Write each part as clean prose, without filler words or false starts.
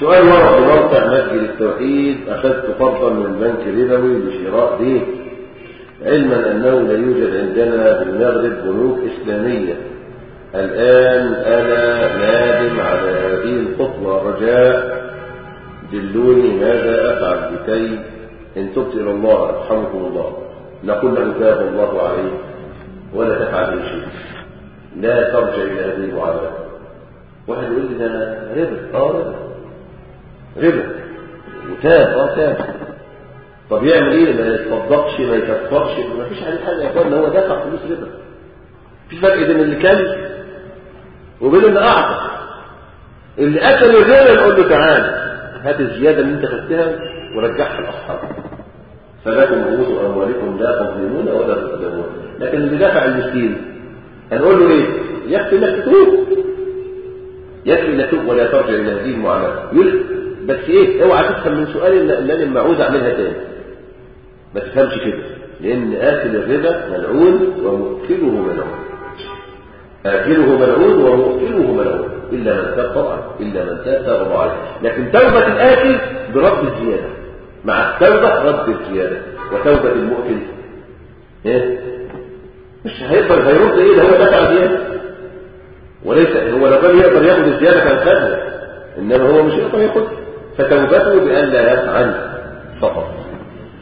سؤال ورد بموقع مسجد التوحيد: أخذت قرضا من بنك ربوي لشراء بيت، علما أنه لا يوجد عندنا بالمغرب بنوك إسلامية. الآن أنا نادم على هذه الخطوة، رجاء دلوني ماذا أفعل لكي إن تبت إلى الله رحمكم الله. نقول له: تاب الله عليك ولا تفعل أي شيء، لا ترجع إلى هذه المعاملة. واحد يقول لي: ده ربا. ربا وتاب. تاب. طب يعمل ايه؟ ما يتصدقش، ما يكفرش، ما فيش عليه حاجه. يا اخوان هو دفع فلوس ربا. في فرق بين اللي كان وبين اللي اعطى. اللي اكل الربا نقول له: تعال هات الزياده اللي انت خدتها ورجعها لاصحابك، فلكم رؤوس اموالكم لا تظلمون ولا تظلمون. لكن اللي دفع المسكين هنقول له ايه؟ يكفي انك تتوب، يكفي انك تتوب ولا ترجع الى هذه المعامله. بس ايه؟ اوعى تفهم من سؤالي ان انا لما اعوز اعملها تاني. ما تفهمش كده، لان اكل الربا ملعون ومؤكله ملعون. اكله ملعون ومؤكله ملعون، الا من تاب طبعا، الا من تاب الله عليه. لكن توبه الاكل برد الزياده، مع التوبه رد الزياده، وتوبه المؤكل ايه؟ مش هيقدر هيرد ايه؟ ده هو دفع زياده، وليس هو لو كان يقدر ياخد الزياده كان خدها، انما هو مش يقدر ياخدها. فتوبته بأن لا يفعل فقط.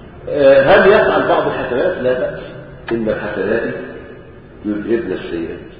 هل يفعل بعض الحسنات؟ لا بأس، إن الحسنات يذهبن السيئات.